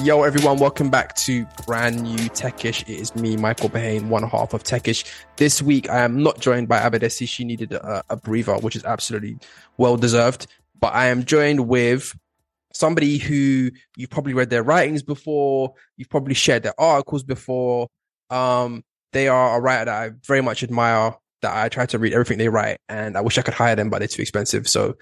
Yo, everyone, welcome back to brand new Techish. It is me, Michael Behane, one half of Techish. This week, I am not joined by Abadesi. She needed a breather, which is absolutely well-deserved. But I am joined with somebody who you've probably read their writings before. You've probably shared their articles before. They are a writer that I very much admire, that I try to read everything they write, and I wish I could hire them, but they're too expensive. So,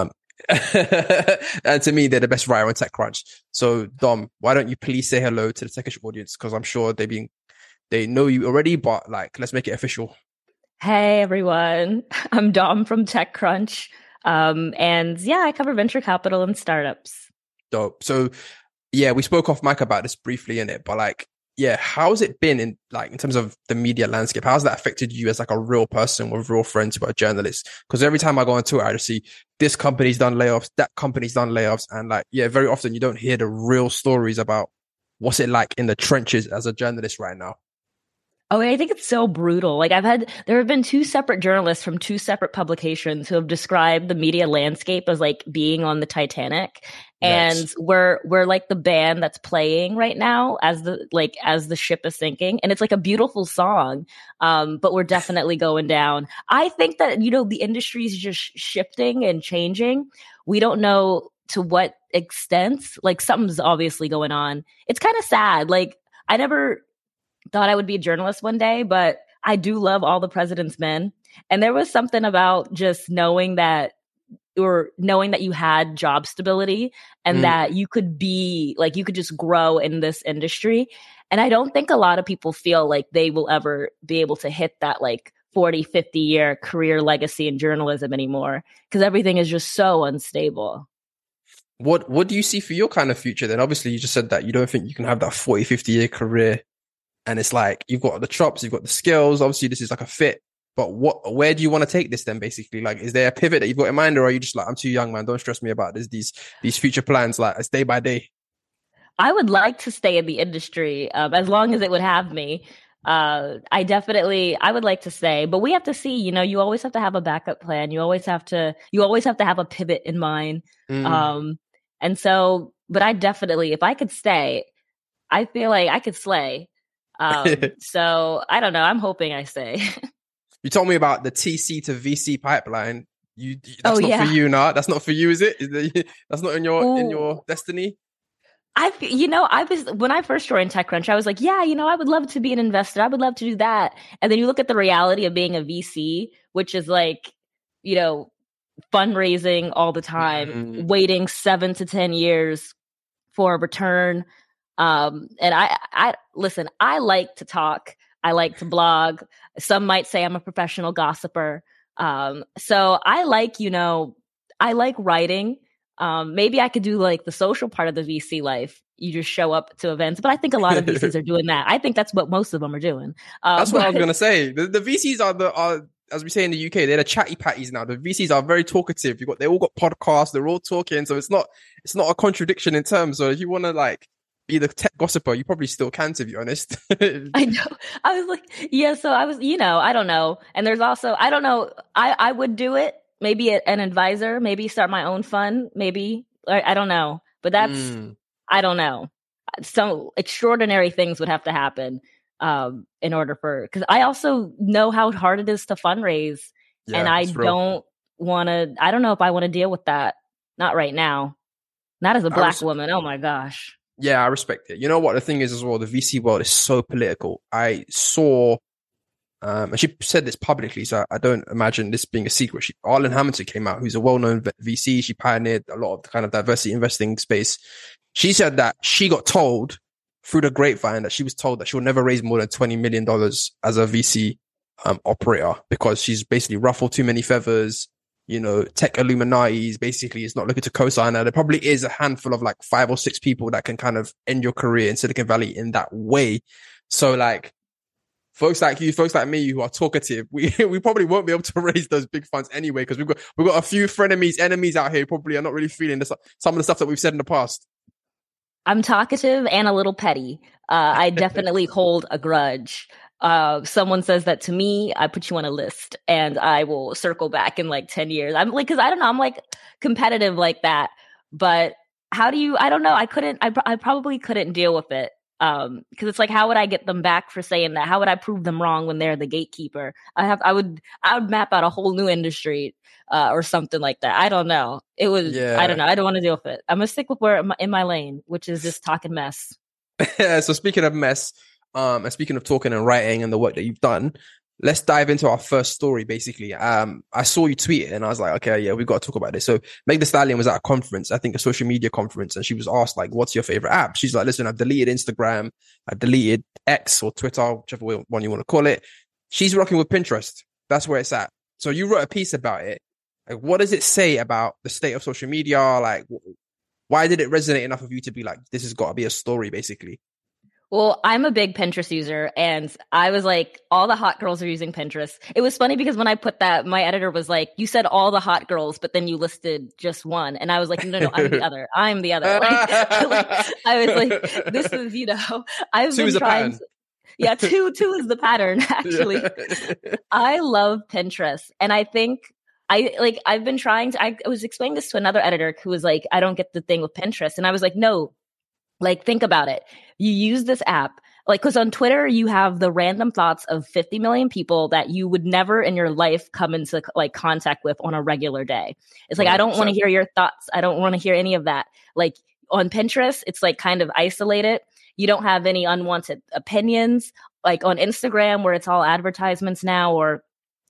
and to me, they're the best writer on TechCrunch. So, Dom, why don't you please say hello to the Techish audience? Because I'm sure they know you already, but like, let's make it official. Hey everyone, I'm Dom from TechCrunch, and yeah, I cover venture capital and startups. Dope. So, yeah, we spoke off mic about this briefly in it, but like, yeah, how's it been in terms of the media landscape? How's that affected you as like a real person with real friends who are journalists? Because every time I go on Twitter, I just see this company's done layoffs, that company's done layoffs. And like, yeah, very often you don't hear the real stories about what's it like in the trenches as a journalist right now. Oh, I think it's so brutal. Like there have been two separate journalists from two separate publications who have described the media landscape as like being on the Titanic. And Yes. we're like the band that's playing right now as the ship is sinking. And it's like a beautiful song. But we're definitely going down. I think that, the industry is just shifting and changing. We don't know to what extent. Like something's obviously going on. It's kind of sad. Like I never thought I would be a journalist one day, but I do love All the President's Men. And there was something about just knowing that you had job stability and that you could just grow in this industry. And I don't think a lot of people feel like they will ever be able to hit that like 40, 50 year career legacy in journalism anymore, because everything is just so unstable. What do you see for your kind of future then? Obviously, you just said that you don't think you can have that 40, 50 year career. And it's like, you've got the chops, you've got the skills. Obviously, this is like a fit. But where do you want to take this then, basically? Like, is there a pivot that you've got in mind? Or are you just like, I'm too young, man, don't stress me about this, these future plans, like, it's day by day? I would like to stay in the industry as long as it would have me. I would like to stay, but we have to see, you always have to have a backup plan. You always have to have a pivot in mind. And so, but I definitely, if I could stay, I feel like I could slay. So I don't know. I'm hoping I stay. You told me about the TC to VC pipeline. That's not yeah. for you now. That's not for you, is it? That's not in your destiny? When I first joined TechCrunch, I was like, yeah, I would love to be an investor. I would love to do that. And then you look at the reality of being a VC, which is like, fundraising all the time, waiting 7 to 10 years for a return. And I listen, I like to talk. I like to blog. Some might say I'm a professional gossiper. So I like writing. Maybe I could do like the social part of the VC life. You just show up to events, but I think a lot of VCs are doing that. I think that's what most of them are doing. That's what I was going to say. The VCs are, as we say in the UK, they're the chatty patties now. The VCs are very talkative. They all got podcasts. They're all talking. So it's not a contradiction in terms. So if you want to like be the tech gossiper, you probably still can, to be honest. I know. I was like, yeah. So I was, I don't know. And there's also, I don't know. I would do it. Maybe an advisor. Maybe start my own fund. Maybe I don't know. But that's I don't know. Some extraordinary things would have to happen in order because I also know how hard it is to fundraise, and I don't know if I want to deal with that. Not right now. Not as a Black woman. Oh my gosh. Yeah, I respect it. You know what the thing is as well? The VC world is so political. I saw, and she said this publicly, so I don't imagine this being a secret. Arlen Hamilton came out, who's a well-known VC. She pioneered a lot of the kind of diversity investing space. She said that she got told through the grapevine that she was told that she'll never raise more than $20 million as a VC operator, because she's basically ruffled too many feathers. Tech Illuminati basically is not looking to co-sign her. There probably is a handful of like 5 or 6 people that can kind of end your career in Silicon Valley in that way. So like folks like you, folks like me who are talkative, we probably won't be able to raise those big funds anyway, because we've got a few enemies out here who probably are not really feeling some of the stuff that we've said in the past. I'm talkative and a little petty. I definitely hold a grudge. Someone says that to me, I put you on a list and I will circle back in like 10 years. I'm like, cause I don't know, I'm like competitive like that, but how do you, I don't know. I probably couldn't deal with it. Cause it's like, how would I get them back for saying that? How would I prove them wrong when they're the gatekeeper? I would map out a whole new industry, or something like that. I don't know. I don't know. I don't want to deal with it. I'm gonna stick with where in my lane, which is just talking mess. So speaking of mess, and speaking of talking and writing and the work that you've done, let's dive into our first story, basically. I saw you tweet it and I was like, okay, yeah, we've got to talk about this. So Meg Thee Stallion was at a conference, I think a social media conference, and she was asked, like, what's your favorite app? She's like, listen, I've deleted Instagram, I've deleted X or Twitter, whichever one you want to call it. She's rocking with Pinterest. That's where it's at. So you wrote a piece about it. Like, what does it say about the state of social media? Like, why did it resonate enough of you to be like, this has got to be a story, basically? Well, I'm a big Pinterest user, and I was like, all the hot girls are using Pinterest. It was funny because when I put that, my editor was like, you said all the hot girls, but then you listed just one. And I was like, no, I'm the other. I'm the other. Like, I was like, this is, I've been trying to, yeah, two is the pattern, actually. I love Pinterest. And I think I've been trying to, I was explaining this to another editor who was like, I don't get the thing with Pinterest. And I was like, no, like, think about it. You use this app, like, because on Twitter, you have the random thoughts of 50 million people that you would never in your life come into like contact with on a regular day. It's like, 100%. I don't want to hear your thoughts. I don't want to hear any of that. Like on Pinterest, it's like kind of isolated. You don't have any unwanted opinions. Like on Instagram, where it's all advertisements now, or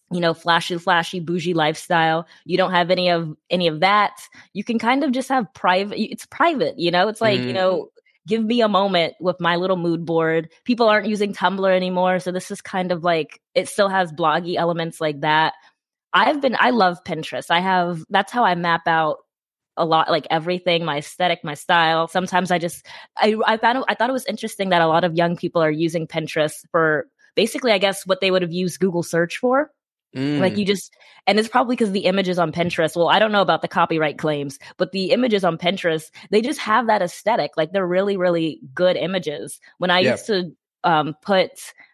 flashy, bougie lifestyle. You don't have any of that. You can kind of just have private. It's private, it's like, give me a moment with my little mood board. People aren't using Tumblr anymore. So this is kind of like, it still has bloggy elements like that. I love Pinterest. That's how I map out a lot, like everything, my aesthetic, my style. Sometimes I thought it was interesting that a lot of young people are using Pinterest for basically, I guess, what they would have used Google search for. Like and it's probably because the images on Pinterest, well, I don't know about the copyright claims, but the images on Pinterest, they just have that aesthetic. Like they're really, really good images. When I used to put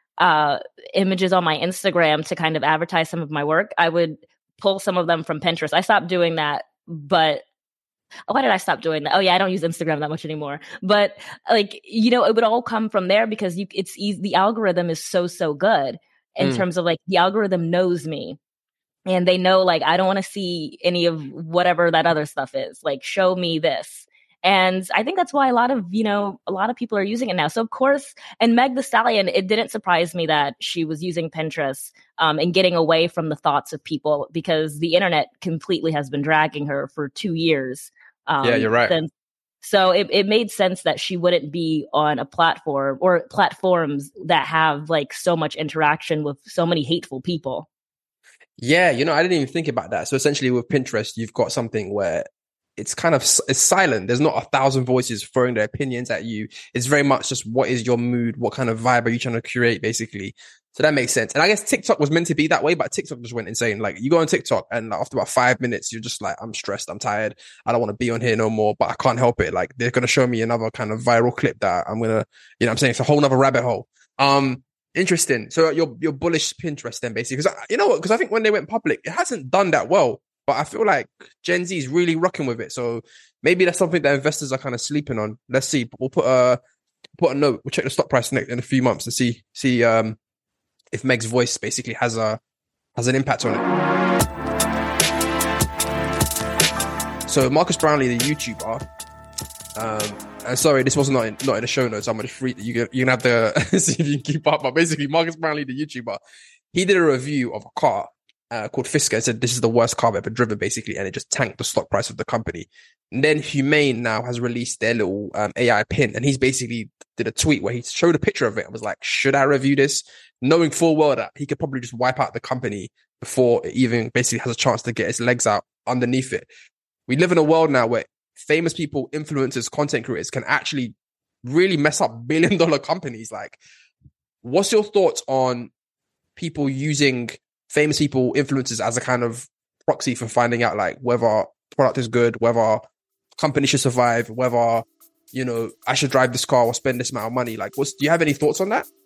images on my Instagram to kind of advertise some of my work, I would pull some of them from Pinterest. I stopped doing that, but why did I stop doing that? Oh yeah, I don't use Instagram that much anymore. But like, it would all come from there because it's easy. The algorithm is so good. In terms of like the algorithm knows me and they know like I don't want to see any of whatever that other stuff is. Like show me this. And I think that's why a lot of people are using it now. So of course, and Meg Thee Stallion, it didn't surprise me that she was using Pinterest and getting away from the thoughts of people because the internet completely has been dragging her for 2 years. Yeah, you're right. So it made sense that she wouldn't be on a platform or platforms that have like so much interaction with so many hateful people. Yeah, I didn't even think about that. So essentially with Pinterest, you've got something where it's silent. There's not 1,000 voices throwing their opinions at you. It's very much just what is your mood? What kind of vibe are you trying to create, basically? So that makes sense. And I guess TikTok was meant to be that way, but TikTok just went insane. Like you go on TikTok and after about 5 minutes, you're just like, I'm stressed. I'm tired. I don't want to be on here no more, but I can't help it. Like they're going to show me another kind of viral clip that I'm going to, what I'm saying? It's a whole nother rabbit hole. Interesting. So you're bullish Pinterest then basically. Because you know what? Because I think when they went public, it hasn't done that well, but I feel like Gen Z is really rocking with it. So maybe that's something that investors are kind of sleeping on. Let's see. We'll put a note. We'll check the stock price in a few months to see if Meg's voice basically has an impact on it. So Marcus Brownlee, the YouTuber, and sorry, this was not in the show notes. I'm gonna free. You're gonna have to see if you can keep up. But basically, Marcus Brownlee, the YouTuber, he did a review of a car called Fisker. It said this is the worst car I've ever driven, basically, and it just tanked the stock price of the company. And then Humane now has released their little AI pin, and he's basically did a tweet where he showed a picture of it and was like, "Should I review this?" Knowing full well that he could probably just wipe out the company before it even basically has a chance to get its legs out underneath it. We live in a world now where famous people, influencers, content creators can actually really mess up billion-dollar companies. Like, what's your thoughts on people using famous people, influencers as a kind of proxy for finding out like whether product is good, whether company should survive, whether, I should drive this car or spend this amount of money? Like, do you have any thoughts on that?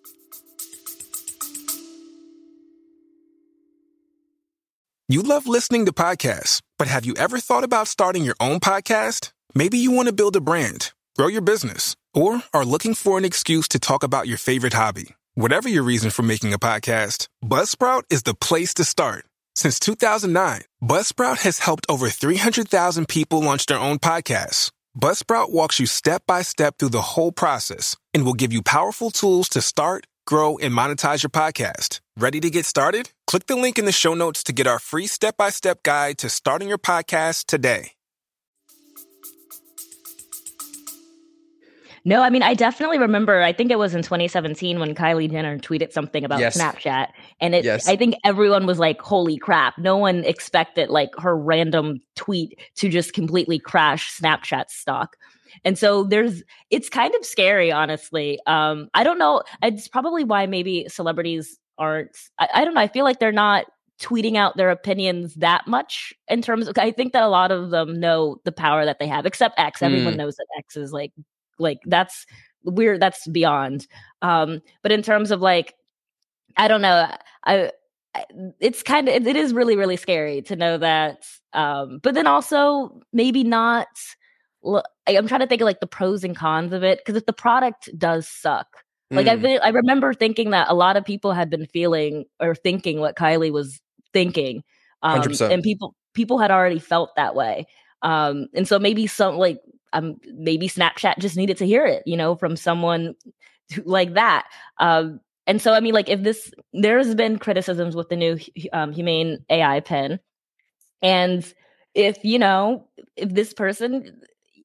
You love listening to podcasts, but have you ever thought about starting your own podcast? Maybe you want to build a brand, grow your business, or are looking for an excuse to talk about your favorite hobby. Whatever your reason for making a podcast, Buzzsprout is the place to start. Since 2009, Buzzsprout has helped over 300,000 people launch their own podcasts. Buzzsprout walks you step by step through the whole process and will give you powerful tools to start, grow, and monetize your podcast. Ready to get started? Click the link in the show notes to get our free step-by-step guide to starting your podcast today. No, I mean, I definitely remember, I think it was in 2017 when Kylie Jenner tweeted something about Snapchat. And I think everyone was like, holy crap. No one expected like her random tweet to just completely crash Snapchat stock. And so it's kind of scary, honestly. I don't know. It's probably why maybe celebrities aren't, I don't know. I feel like they're not tweeting out their opinions that much in terms of, I think that a lot of them know the power that they have, except X. Everyone knows that X is like that's weird. That's beyond. But in terms of like, I don't know. It's kind of, it is really, really scary to know that. But then also maybe not. I'm trying to think of like the pros and cons of it. Because if the product does suck, like I remember thinking that a lot of people had been feeling or thinking what Kylie was thinking. 100%. And people had already felt that way. And so maybe maybe Snapchat just needed to hear it, from someone like that. And so, I mean, like there's been criticisms with the new Humane AI pen. And if this person,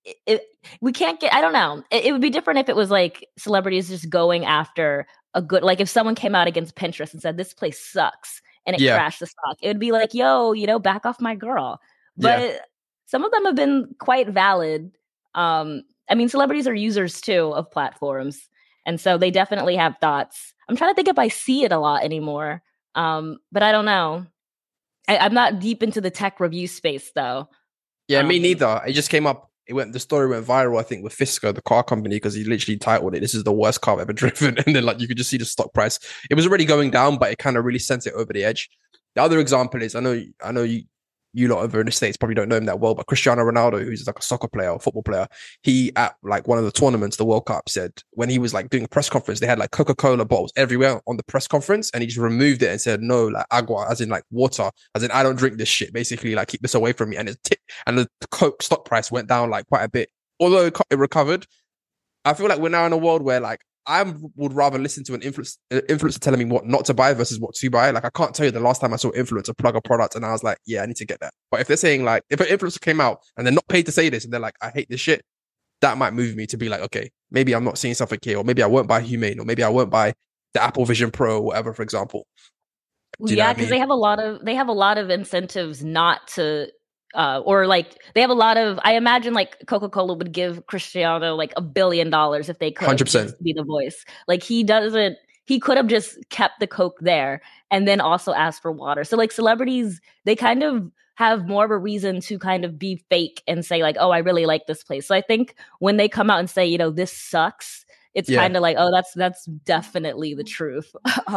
we can't get, I don't know. It would be different if it was like celebrities just going after a good, like if someone came out against Pinterest and said, this place sucks and it crashed the stock, it would be like, yo, back off my girl. But some of them have been quite valid. I mean, celebrities are users too of platforms. And so they definitely have thoughts. I'm trying to think if I see it a lot anymore. But I don't know. I'm not deep into the tech review space though. Yeah, me neither. It just came up. The story went viral, I think, with Fisker, the car company, because he literally titled it, "This is the worst car I've ever driven." And then like you could just see the stock price. It was already going down, but it kind of really sent it over the edge. The other example is, I know you lot over in the States probably don't know him that well, but Cristiano Ronaldo, who's like a soccer player or football player, he at like one of the tournaments, the World Cup, said when he was like doing a press conference, they had like Coca-Cola bottles everywhere on the press conference, and he just removed it and said, no, like agua, as in like water, as in I don't drink this shit, basically like keep this away from me. And the Coke stock price went down like quite a bit, although it recovered. I feel like we're now in a world where like I would rather listen to an influencer telling me what not to buy versus what to buy. Like I can't tell you the last time I saw an influencer plug a product and I was like, yeah, I need to get that. But if they're saying like, if an influencer came out and they're not paid to say this and they're like, I hate this shit, that might move me to be like, okay, maybe I'm not seeing something here, or maybe I won't buy Humane, or maybe I won't buy the Apple Vision Pro or whatever, for example. Yeah, because they have a lot of incentives not to. Or like they have a lot of, I imagine like Coca-Cola would give Cristiano like $1 billion if they could 100%. just be the voice. Like he could have just kept the Coke there and then also asked for water. So like celebrities, they kind of have more of a reason to kind of be fake and say like, oh, I really like this place. So I think when they come out and say, this sucks, it's kind of like, oh, that's definitely the truth.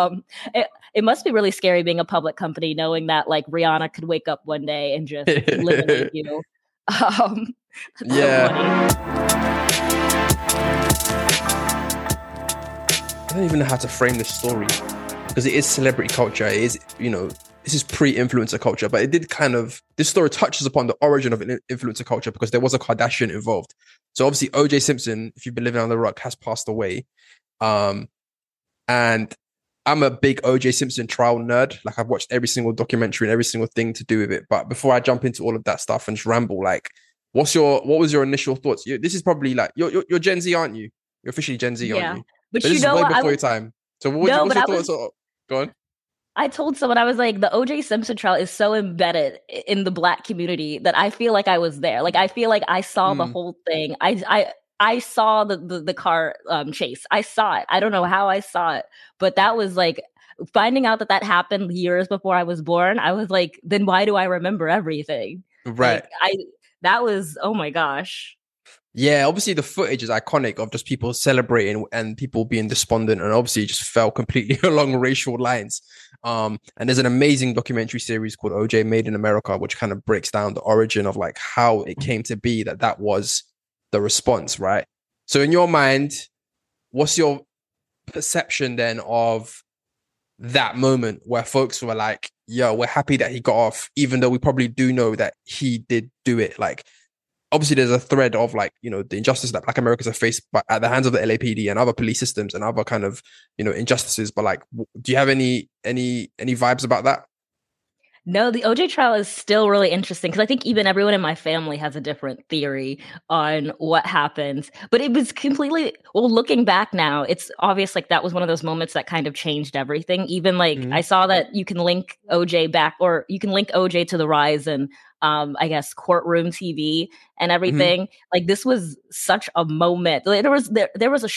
It must be really scary being a public company, knowing that like Rihanna could wake up one day and just eliminate you. Yeah. I don't even know how to frame this story because it is celebrity culture. It is, this is pre-influencer culture, but this story touches upon the origin of an influencer culture because there was a Kardashian involved. So obviously OJ Simpson, if you've been living on the rock, has passed away. And I'm a big OJ Simpson trial nerd. Like I've watched every single documentary and every single thing to do with it. But before I jump into all of that stuff and just ramble, like what was your initial thoughts? This is probably like, you're Gen Z, aren't you? You're officially Gen Z, aren't you? But this is way before your time. So what's your thoughts? Go on. I told someone, I was like, the OJ Simpson trial is so embedded in the Black community that I feel like I was there. Like, I feel like I saw the whole thing. I saw the car chase. I saw it. I don't know how I saw it, but that was like finding out that happened years before I was born. I was like, then why do I remember everything? Right. Like, that was, oh my gosh. Yeah, obviously the footage is iconic of just people celebrating and people being despondent, and obviously it just fell completely along racial lines. And there's an amazing documentary series called OJ Made in America, which kind of breaks down the origin of like how it came to be that was the response, right? So in your mind, what's your perception then of that moment where folks were like, yo, we're happy that he got off, even though we probably do know that he did do it? Like, obviously there's a thread of like, you know, the injustice that Black Americans have faced at the hands of the LAPD and other police systems and other kind of, you know, injustices. But like, do you have any vibes about that? No, the OJ trial is still really interesting because I think even everyone in my family has a different theory on what happened. But it was completely, well, looking back now, it's obvious like that was one of those moments that kind of changed everything. Even like I saw that you can link OJ back, or you can link OJ to the rise and I guess courtroom TV and everything. Like this was such a moment. There was a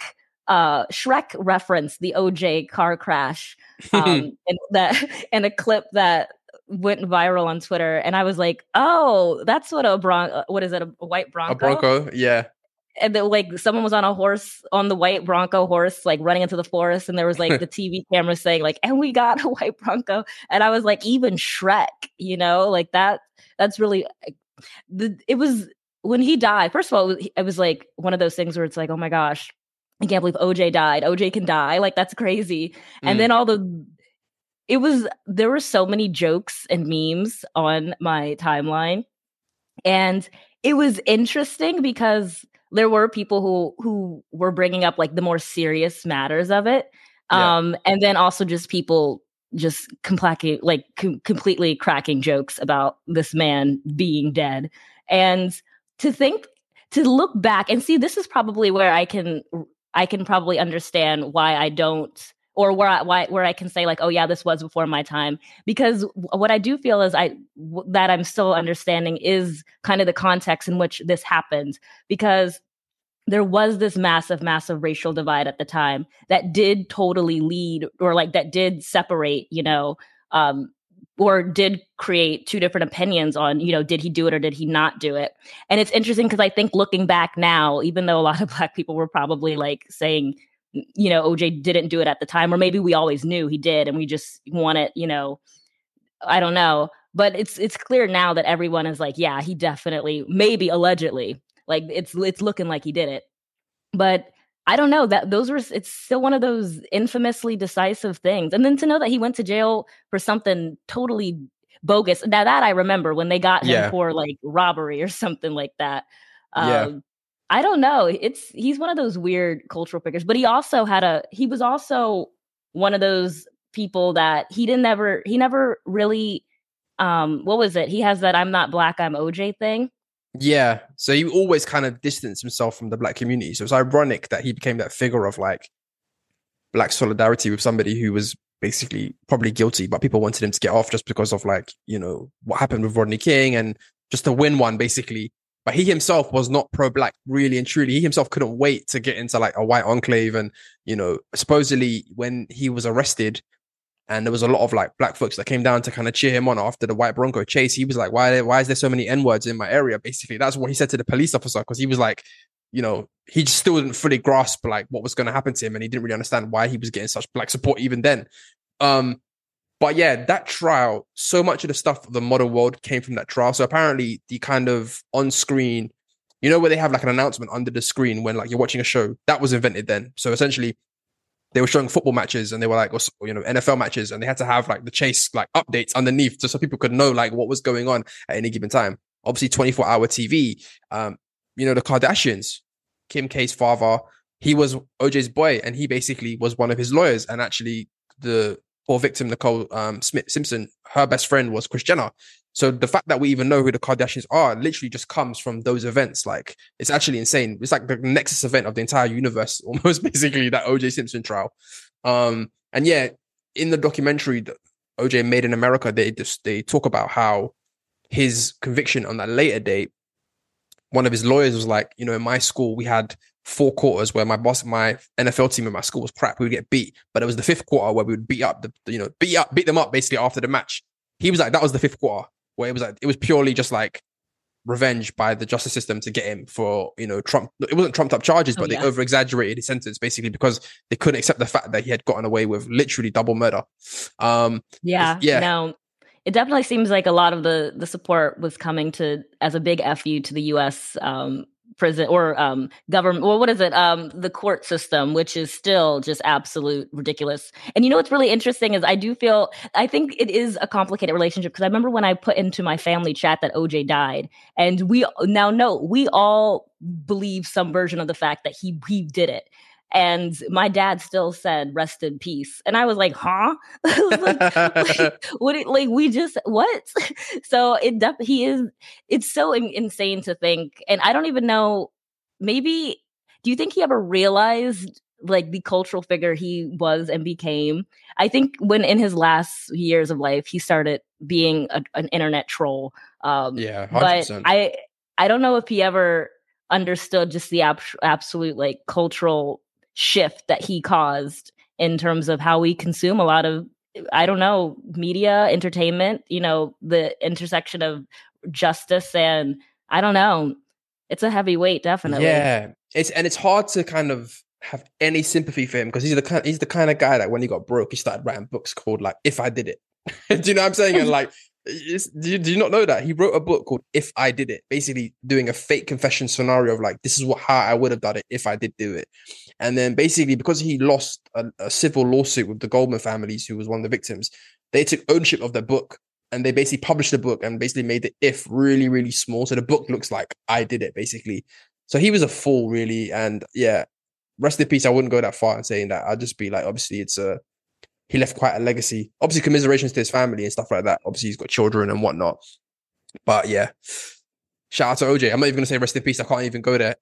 Shrek reference, the OJ car crash, and a clip that went viral on Twitter, and I was like, "Oh, that's what what is it? A white Bronco? A Bronco, yeah." And then, like, someone was on a horse, on the white Bronco horse, like running into the forest, and there was like the TV camera saying, like, "And we got a white Bronco," and I was like, "Even Shrek, you know, like that. That's really." It was when he died. First of all, it was like one of those things where it's like, "Oh my gosh, I can't believe OJ died. OJ can die. Like, that's crazy." And then there were so many jokes and memes on my timeline. And it was interesting because there were people who were bringing up like the more serious matters of it. And then also just people just completely cracking jokes about this man being dead. And to look back and see, this is probably where I can probably understand why I don't, or where I can say like, oh yeah, this was before my time. Because what I do feel is that I'm still understanding is kind of the context in which this happened, because there was this massive racial divide at the time that did totally lead, or like that did separate, you know, or did create two different opinions on, you know, did he do it or did he not do it? And it's interesting because I think looking back now, even though a lot of Black people were probably like saying, you know, OJ didn't do it at the time, or maybe we always knew he did and we just want it, you know, I don't know. But it's clear now that everyone is like, yeah, he definitely, maybe allegedly, like it's looking like he did it. But I don't know, that it's still one of those infamously decisive things. And then to know that he went to jail for something totally bogus. Now that I remember when they got him for like robbery or something like that. I don't know. He's one of those weird cultural figures, but he was also one of those people that he never really, what was it? He has that "I'm not Black, I'm OJ" thing. Yeah. So he always kind of distanced himself from the Black community. So it's ironic that he became that figure of like Black solidarity with somebody who was basically probably guilty, but people wanted him to get off just because of like, you know, what happened with Rodney King and just to win one basically. But he himself was not pro-Black, really and truly. He himself couldn't wait to get into like a white enclave. And, you know, supposedly when he was arrested and there was a lot of like Black folks that came down to kind of cheer him on after the white Bronco chase, he was like, why is there so many N-words in my area? Basically, that's what he said to the police officer, because he was like, you know, he just still didn't fully grasp like what was going to happen to him. And he didn't really understand why he was getting such Black support even then. But yeah, that trial, so much of the stuff of the modern world came from that trial. So apparently the kind of on screen, you know, where they have like an announcement under the screen when like you're watching a show, that was invented then. So essentially they were showing football matches and they were like, or, you know, NFL matches, and they had to have like the chase, like updates underneath just so people could know like what was going on at any given time. Obviously 24-hour TV, you know, the Kardashians, Kim K's father, he was OJ's boy and he basically was one of his lawyers, and actually the poor victim, Nicole Simpson, her best friend was Kris Jenner. So the fact that we even know who the Kardashians are literally just comes from those events. Like, it's actually insane. It's like the nexus event of the entire universe, almost basically, that OJ Simpson trial. And yeah, in the documentary that OJ Made in America, they talk about how his conviction on that later date, one of his lawyers was like, you know, in my school, we had 4 quarters where my NFL team in my school was crap. We would get beat, but it was the 5th quarter where we would beat them up basically after the match. He was like, that was the 5th quarter where it was like, it was purely just like revenge by the justice system to get him for, Trump. It wasn't trumped up charges, but they over exaggerated his sentence basically because they couldn't accept the fact that he had gotten away with literally double murder. No, it definitely seems like a lot of the support was coming as a big FU to the U.S. Prison or government. Well, what is it? The court system, which is still just absolute ridiculous. And what's really interesting is I think it is a complicated relationship because I remember when I put into my family chat that OJ died, and we now know we all believe some version of the fact that he did it. And my dad still said, "Rest in peace." And I was like, "Huh?" I was what? So it's so insane to think. And I don't even know, maybe, do you think he ever realized like the cultural figure he was and became? I think when in his last years of life, he started being an internet troll. 100%. But I don't know if he ever understood just the absolute like cultural shift that he caused in terms of how we consume a lot of, I don't know, media, entertainment, the intersection of justice, and I don't know. It's a heavy weight, definitely. Yeah. It's hard to kind of have any sympathy for him because he's the kind of guy that when he got broke, he started writing books called like If I Did It. Do you know what I'm saying? And like, do you not know that he wrote a book called If I Did It, basically doing a fake confession scenario of like, this is how I would have done it if I did do it. And then basically because he lost a civil lawsuit with the Goldman families, who was one of the victims, they took ownership of the book and they basically published the book and basically made the if really, really small. So the book looks like I did it basically. So he was a fool really. And yeah, rest in peace. I wouldn't go that far in saying that. I'd just be like, obviously he left quite a legacy. Obviously, commiserations to his family and stuff like that. Obviously, he's got children and whatnot. But yeah, shout out to OJ. I'm not even going to say rest in peace. I can't even go there.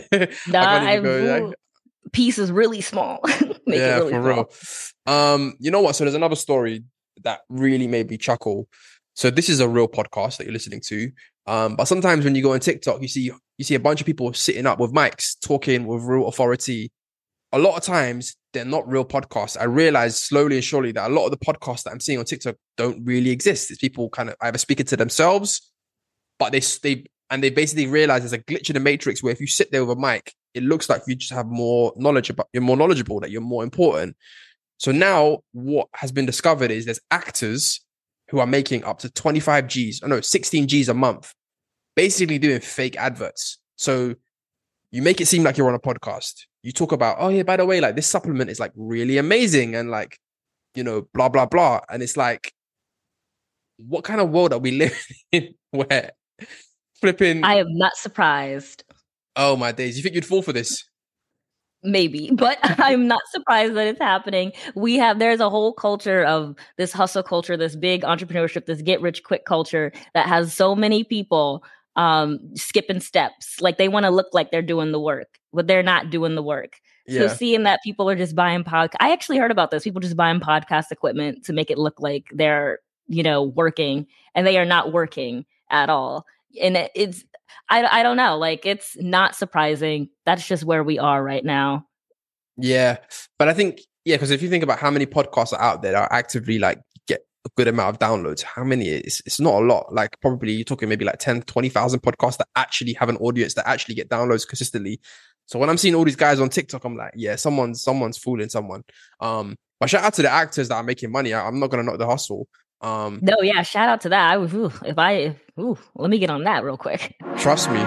Peace is really small. Yeah, really for small. Real. You know what? So there's another story that really made me chuckle. So this is a real podcast that you're listening to. But sometimes when you go on TikTok, you see a bunch of people sitting up with mics, talking with real authority. A lot of times, they're not real podcasts. I realized slowly and surely that a lot of the podcasts that I'm seeing on TikTok don't really exist. It's people kind of either speaking to themselves, but they basically realize there's a glitch in the matrix where if you sit there with a mic, it looks like you just have more knowledge you're more knowledgeable, that you're more important. So now what has been discovered is there's actors who are making up to 16 Gs a month, basically doing fake adverts. So you make it seem like you're on a podcast. You talk about, oh yeah, by the way, like this supplement is like really amazing and like, blah, blah, blah. And it's like, what kind of world are we living in where flipping... I am not surprised. Oh my days. You think you'd fall for this? Maybe, but I'm not surprised that it's happening. There's a whole culture of this hustle culture, this big entrepreneurship, this get rich quick culture that has so many people skipping steps. Like they want to look like they're doing the work, but they're not doing the work. Yeah. So seeing that people are just buying I actually heard about this. People just buying podcast equipment to make it look like they're, working, and they are not working at all. And it's, I don't know, like it's not surprising. That's just where we are right now. Yeah. But I think, because if you think about how many podcasts are out there that are actively like get a good amount of downloads, how many it's not a lot. Like probably you're talking maybe like 10, 20,000 podcasts that actually have an audience that actually get downloads consistently. So when I'm seeing all these guys on TikTok, I'm like, yeah, someone's fooling someone. But shout out to the actors that are making money. I'm not going to knock the hustle. No, yeah, shout out to that. Let me get on that real quick. Trust me.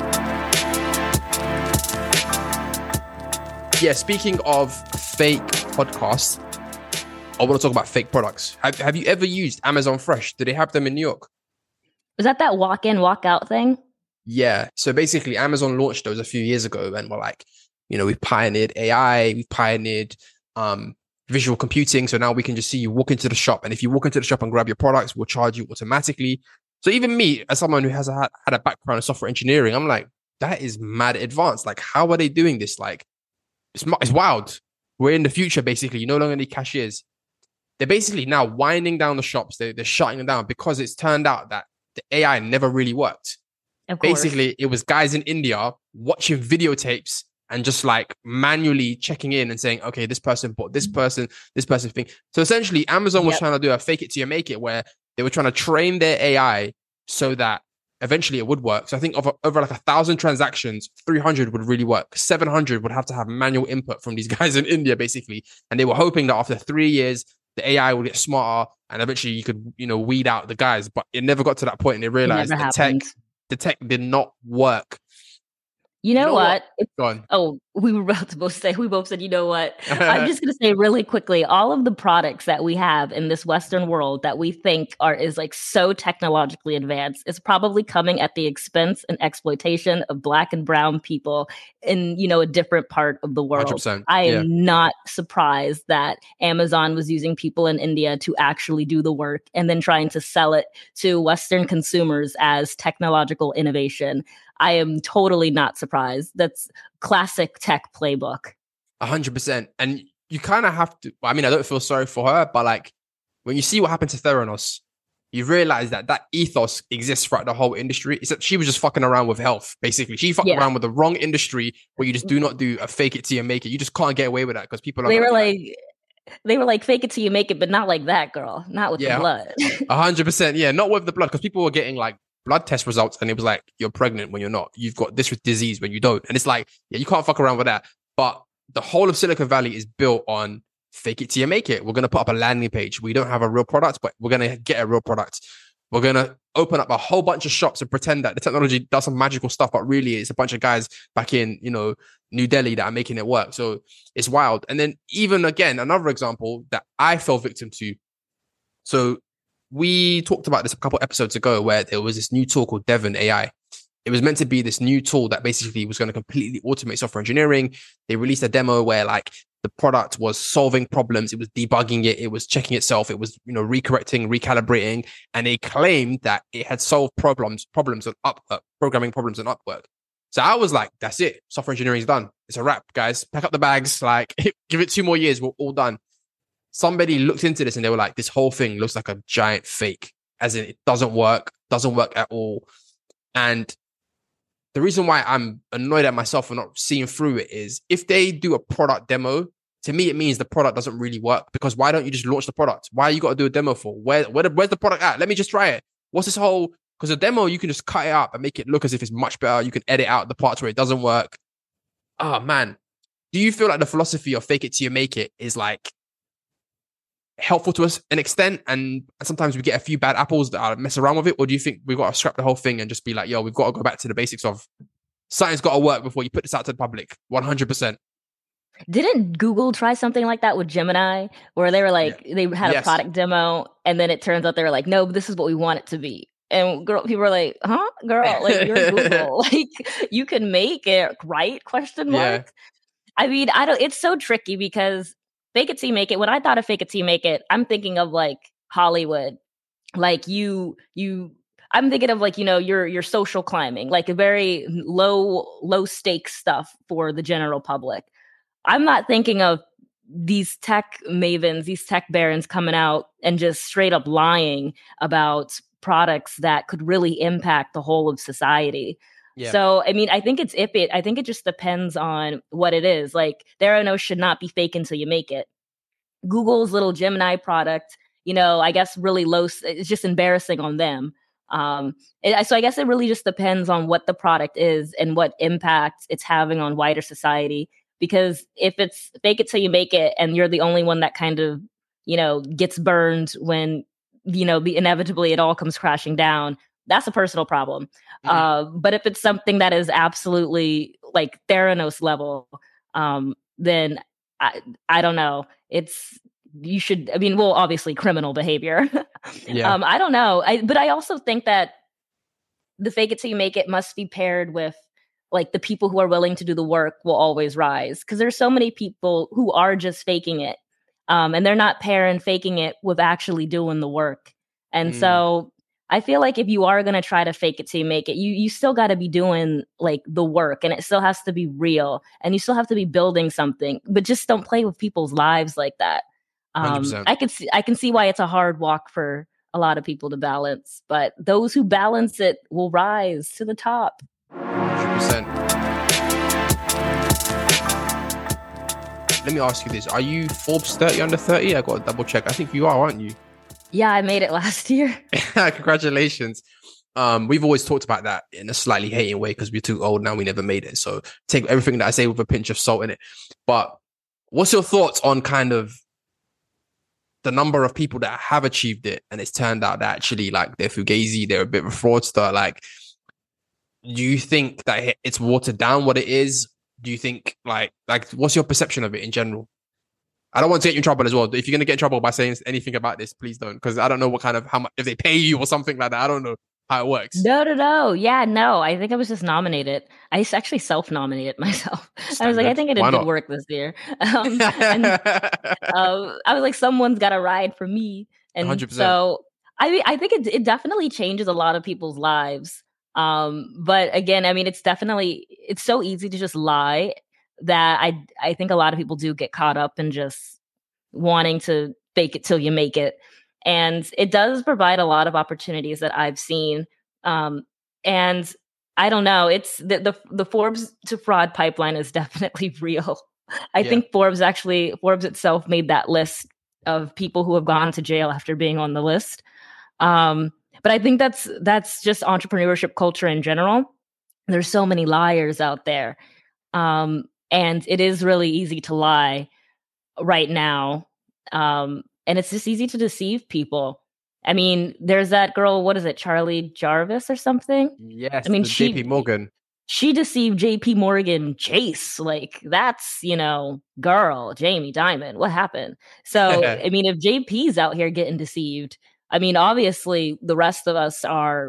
Yeah, speaking of fake podcasts, I want to talk about fake products. Have you ever used Amazon Fresh? Do they have them in New York? Is that walk in, walk out thing? Yeah. So basically, Amazon launched those a few years ago, and we're like, we've pioneered AI, we've pioneered visual computing. So now we can just see you walk into the shop, and if you walk into the shop and grab your products, we'll charge you automatically. So even me, as someone who has had a background in software engineering, I'm like, that is mad advanced. Like, how are they doing this? Like, it's wild. We're in the future, basically. You no longer need cashiers. They're basically now winding down the shops. They're shutting them down because it's turned out that the AI never really worked. Basically, it was guys in India watching videotapes and just like manually checking in and saying, okay, this person bought this person thing. So essentially, Amazon was trying to do a fake it till you make it, where they were trying to train their AI so that eventually it would work. So I think over like 1,000 transactions, 300 would really work. 700 would have to have manual input from these guys in India, basically. And they were hoping that after 3 years, the AI would get smarter and eventually you could, weed out the guys. But it never got to that point, and they realized the tech did not work. You know what? Go on. Oh, we were about to both say, we both said, you know what? I'm just going to say really quickly, all of the products that we have in this Western world that we think is like so technologically advanced is probably coming at the expense and exploitation of Black and brown people in, a different part of the world. 100%, I am not surprised that Amazon was using people in India to actually do the work and then trying to sell it to Western consumers as technological innovation. I am totally not surprised. That's classic tech playbook. 100%. And you kind of have to, I don't feel sorry for her, but like when you see what happened to Theranos, you realize that ethos exists throughout the whole industry. It's that she was just fucking around with health, basically. She fucked around with the wrong industry where you just do not do a fake it till you make it. You just can't get away with that because people are They were like, fake it till you make it, but not like that, girl. Not with the blood. 100%. Yeah, not with the blood, because people were getting like blood test results and it was like, you're pregnant when you're not. You've got this disease when you don't. And it's like, yeah, you can't fuck around with that. But the whole of Silicon Valley is built on fake it till you make it. We're going to put up a landing page. We don't have a real product, but we're going to get a real product. We're going to open up a whole bunch of shops and pretend that the technology does some magical stuff, but really it's a bunch of guys back in, New Delhi that are making it work. So it's wild. And then even again, another example that I fell victim to. So we talked about this a couple episodes ago where there was this new tool called Devon AI. It was meant to be this new tool that basically was going to completely automate software engineering. They released a demo where like the product was solving problems. It was debugging it. It was checking itself. It was, recorrecting, recalibrating. And they claimed that it had solved problems on programming problems on Upwork. So I was like, that's it. Software engineering is done. It's a wrap, guys. Pack up the bags. Like, give it 2 more years. We're all done. Somebody looked into this and they were like, this whole thing looks like a giant fake, as in it doesn't work at all. And the reason why I'm annoyed at myself for not seeing through it is if they do a product demo, to me, it means the product doesn't really work, because why don't you just launch the product? Why you got to do a demo for? Where's the product at? Let me just try it. What's this whole, because a demo, you can just cut it up and make it look as if it's much better. You can edit out the parts where it doesn't work. Oh man. Do you feel like the philosophy of fake it till you make it is like helpful to us an extent, and sometimes we get a few bad apples that mess around with it? Or do you think we've got to scrap the whole thing and just be like, yo, we've got to go back to the basics of something's got to work before you put this out to the public? 100%. Didn't Google try something like that with Gemini, where they were like, they had a product demo, and then it turns out they were like, no, this is what we want it to be. And people were like, huh, girl, like you're Google, like you can make it right? ? It's so tricky because fake it till you make it. When I thought of fake it till you make it, I'm thinking of like Hollywood, like I'm thinking of like, your social climbing, like a very low stakes stuff for the general public. I'm not thinking of these tech mavens, these tech barons coming out and just straight up lying about products that could really impact the whole of society. Yeah. So, I think it's iffy. I think it just depends on what it is. Like, Theranos should not be fake until you make it. Google's little Gemini product, I guess really low. It's just embarrassing on them. So I guess it really just depends on what the product is and what impact it's having on wider society. Because if it's fake it till you make it and you're the only one that kind of, gets burned when, inevitably it all comes crashing down, that's a personal problem. Mm-hmm. But if it's something that is absolutely like Theranos level, then I don't know. Obviously criminal behavior. Yeah. I don't know. But I also think that the fake it till you make it must be paired with like the people who are willing to do the work will always rise. Because there's so many people who are just faking it. And they're not pairing faking it with actually doing the work. And so I feel like if you are going to try to fake it till you make it, you still got to be doing like the work, and it still has to be real, and you still have to be building something, but just don't play with people's lives like that. I can see why it's a hard walk for a lot of people to balance, but those who balance it will rise to the top. 100%. Let me ask you this. Are you Forbes 30 under 30? I got to double check. I think you are, aren't you? Yeah, I made it last year. Congratulations. We've always talked about that in a slightly hating way because we're too old now. We never made it. So take everything that I say with a pinch of salt in it. But what's your thoughts on kind of the number of people that have achieved it and it's turned out that actually like they're fugazi, they're a bit of a fraudster? Like, do you think that it's watered down what it is? Do you think like what's your perception of it in general? I don't want to get you in trouble as well. If you're going to get in trouble by saying anything about this, please don't, because I don't know how much, if they pay you or something like that. I don't know how it works. No. Yeah, no. I think I was just nominated. I actually self-nominated myself. I was like, I think I did good work this year. I was like, someone's got to ride for me. And 100%. So I think it definitely changes a lot of people's lives. But again, I mean, it's so easy to just lie that I think a lot of people do get caught up in just wanting to fake it till you make it. And it does provide a lot of opportunities that I've seen. And I don't know, it's the Forbes to fraud pipeline is definitely real. I think Forbes itself made that list of people who have gone to jail after being on the list. But I think that's just entrepreneurship culture in general. There's so many liars out there. And it is really easy to lie right now. And it's just easy to deceive people. I mean, there's that girl, what is it, Charlie Jarvis or something? Yes, I mean, JP Morgan. She deceived JP Morgan Chase. Like, that's, girl, Jamie Dimon. What happened? So, I mean, if JP's out here getting deceived, I mean, obviously the rest of us are,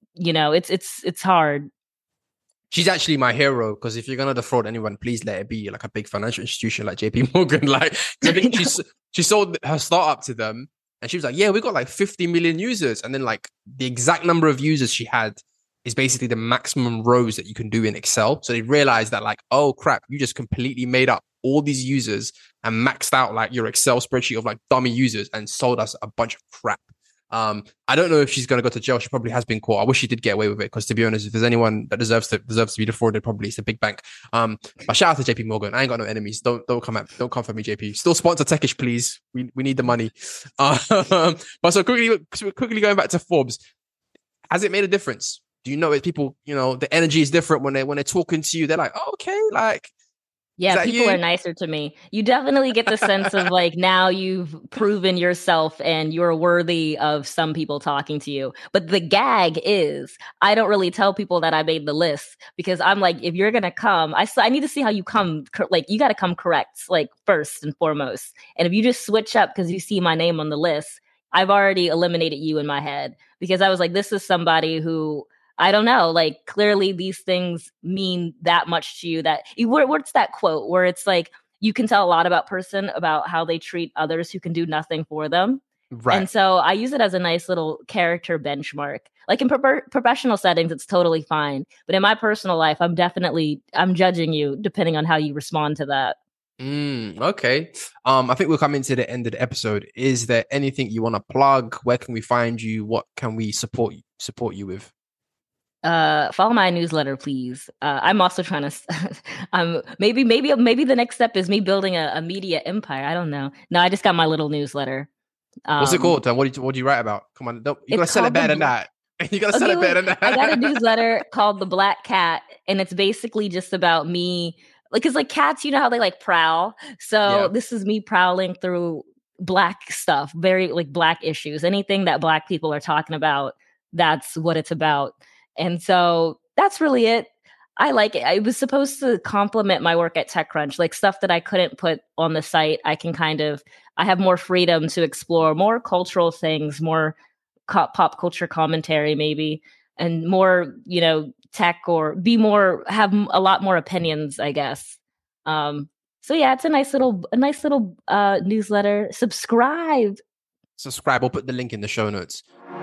it's hard. She's actually my hero, because if you're gonna defraud anyone, please let it be like a big financial institution like JP Morgan. Like, I think she sold her startup to them, and she was like, "Yeah, we got like 50 million users," and then like the exact number of users she had is basically the maximum rows that you can do in Excel. So they realized that like, oh crap, you just completely made up all these users and maxed out like your Excel spreadsheet of like dummy users and sold us a bunch of crap. I don't know if she's going to go to jail. She probably has been caught. I wish she did get away with it, because to be honest, if there's anyone that deserves to be defrauded, probably it's a big bank. But shout out to JP Morgan. I ain't got no enemies. Don't come for me, JP. Still sponsor Techish, please. We need the money. But so quickly going back to Forbes, has it made a difference? Do you know if people, the energy is different when they're talking to you? They're like, oh, okay, like. Yeah, people are nicer to me. You definitely get the sense of like, now you've proven yourself and you're worthy of some people talking to you. But the gag is, I don't really tell people that I made the list, because I'm like, if you're going to come, I need to see how you come. Like, you got to come correct, like first and foremost. And if you just switch up because you see my name on the list, I've already eliminated you in my head, because I was like, this is somebody who, I don't know, like clearly these things mean that much to you, that what's that quote where it's like, you can tell a lot about how they treat others who can do nothing for them. Right. And so I use it as a nice little character benchmark. Like in professional settings, it's totally fine. But in my personal life, I'm judging you depending on how you respond to that. Okay. I think we'll come into the end of the episode. Is there anything you want to plug? Where can we find you? What can we support you with? Follow my newsletter, please. I'm also trying to maybe the next step is me building a media empire. I don't know. No, I just got my little newsletter. What's it called? What do you write about? Come on, you gotta sell it better than that. You gotta sell it better than that. I got a newsletter called The Black Cat, and it's basically just about me. Like, cause like cats, you know how they like prowl. So This is me prowling through Black stuff, very like Black issues, anything that Black people are talking about. That's what it's about. And so that's really it. I like it. I was supposed to complement my work at TechCrunch, like stuff that I couldn't put on the site. I have more freedom to explore more cultural things, more pop culture commentary, maybe, and more, tech, or have a lot more opinions, I guess. So yeah, it's a nice little newsletter. Subscribe. We'll put the link in the show notes.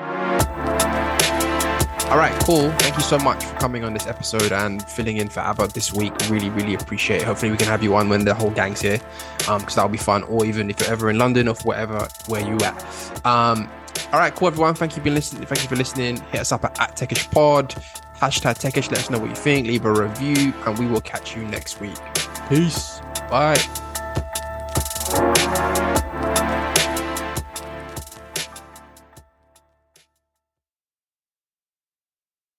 All right, cool. Thank you so much for coming on this episode and filling in for Abba this week. Really, really appreciate it. Hopefully we can have you on when the whole gang's here, because that'll be fun. Or even if you're ever in London or where you at. All right, cool, everyone. Thank you for listening. Hit us up at @TechishPod, #Techish. Let us know what you think. Leave a review, and we will catch you next week. Peace. Bye.